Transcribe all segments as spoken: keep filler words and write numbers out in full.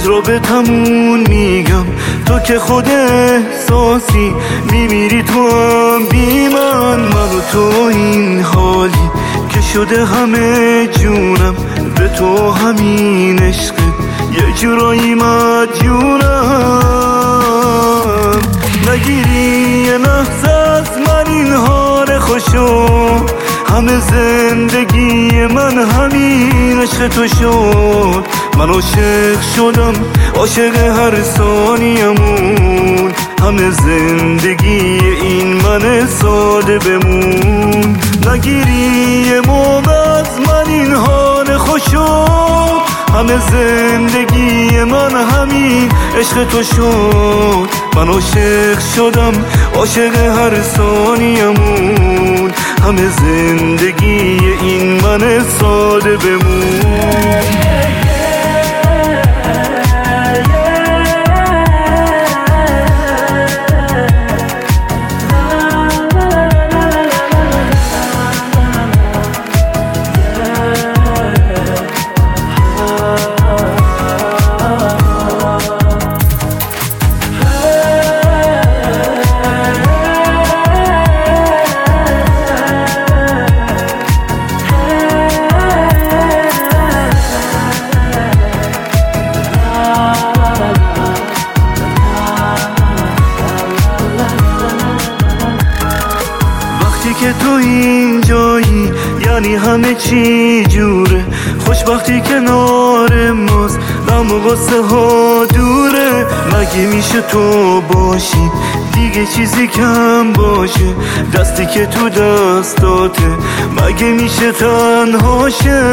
راز رو به تمون میگم، تو که خود احساسی میمیری تو هم بی من. من و تو این حالی که شده همه جونم، به تو همین عشقت یه جورایی مدیونم. نگیری یه لحظه از من این حال خوشو، همه زندگی من همین عشق تو شد. من عاشق شدم، عاشق هر ثانیه‌مون، همه زندگی این من ساده بمون. نگیری یه موقع از من این حال خوشو، همه زندگی من همین عشق تو شد. من عاشق شدم، عاشق هر ثانیه‌مون، همه زندگی این من ساده بمون. که تو این جایی یعنی همه چی جوره، خوشبختی کنار ماست، غم و غصه ها دوره. مگه میشه تو باشی دیگه چیزی کم باشه، دستی که تو دستاته مگه میشه تنها شه؟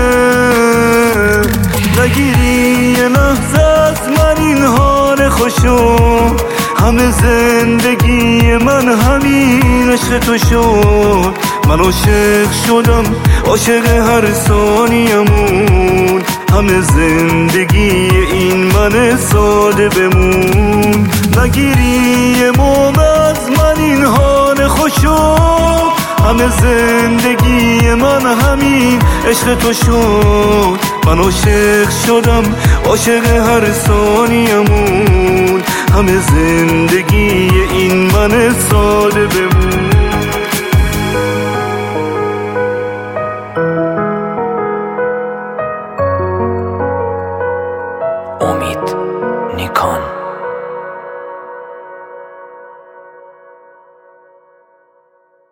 نگیری یه لحظه از من این حال خوشو، همه زندگی من همین عشق تو شد. من عاشق شدم، عاشق هر ثانیه‌مون، همه زندگی این من ساده بمون. نگیری یه موقع از من این حال خوشو، همه زندگی من همین عشق تو شد. من عاشق شدم، عاشق هر ثانیه‌مون، همه زندگی این من ساده بمون. امید نیکان.